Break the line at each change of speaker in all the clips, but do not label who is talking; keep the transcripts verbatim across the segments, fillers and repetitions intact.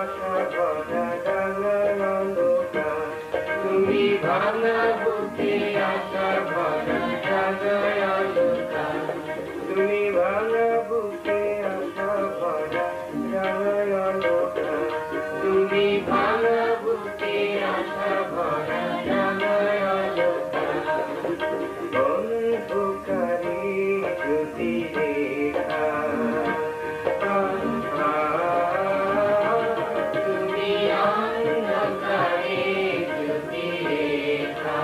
আশা ভরা রাঙা অন্ধকার তুমি ভাঙা বুকে আশা ভরা রাঙা অন্ধকার তুমি ভাঙা বুকে আশা ভরা রাঙা অন্ধকার তুমি ভাঙা বুকে আশা ভরা রাঙা অন্ধকার অন্ধকারে জ্যোতি রেখা তুমি অন্ধকারে জ্যোতি রেখা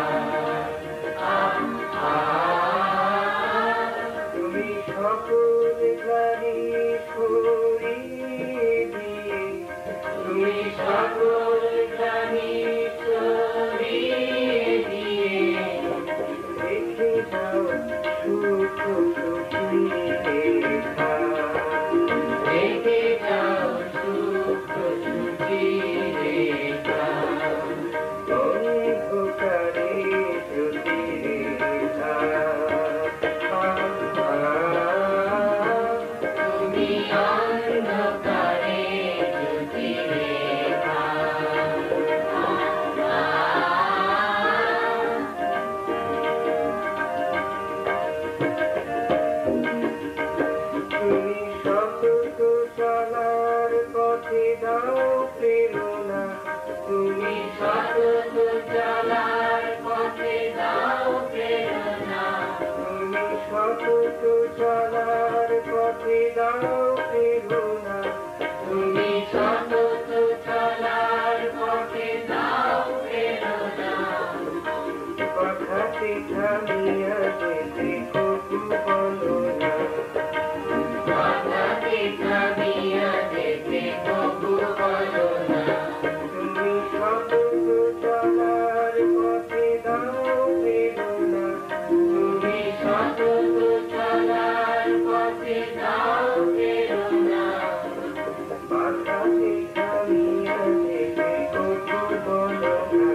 তুমি সকল গাড়ি সরিয়ে দিয়ে তুমি সকল গাড়ি সরিয়ে দিয়ে রেখে যাও সুখ সুখী রেখা রেখে যাও সুখ সুখী রেখা অন্ধকারে জ্যোতি রেখা তুমি অন্ধকারে জ্যোতি রেখা তুমি সতত চলার পথে দাও প্রেরণা তুমি সতত চলার পথে দাও প্রেরণা তুমি সতত চলার পথে দাও প্রেরণা তুমি সতত চলার পথে দাও প্রেরণা কথাতে থামিয়া যেতে কবু বলো না কথাতে থামিয়া যেতে কবু বলো না তুমি সতত চলার পথে দাও প্রেরণা তুমি সতত চলার পথে দাও প্রেরণা কথাতে থামিয়া যেতে কবু বলো না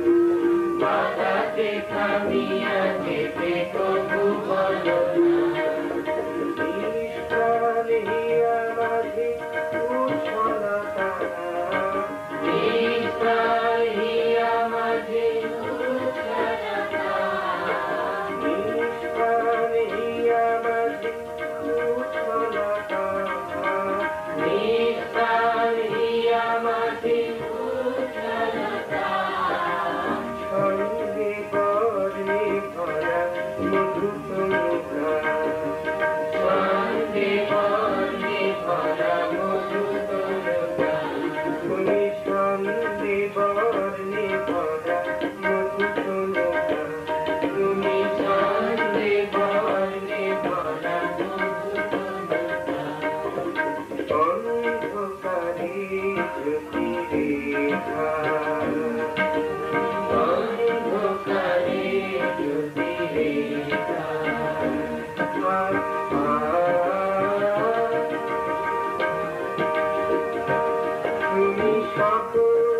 কথাতে থামিয়া যেতে কবু বলো না নিষ্প্রাণ হিয়া মাঝে উৎসলা তারা নিষ্প্রাণ হিয়া মাঝে উৎসলা তারা নিষ্প্রাণ হিয়া মাঝে উৎসলা তারা নিষ্প্রাণ হিয়া মাঝে উৎসলা তারা ছন্দে বর্ণে ভরা মধু তনুকা ছন্দে বর্ণে ভরা মধু তনুকা তুমি ছন্দে বর্ণে ভরা মধু তনুকা তুমি ছন্দে বর্ণে ভরা মধু তনুকা অন্ধকারে জ্যোতি রেখা অন্ধকারে জ্যোতি রেখা তুমি সকল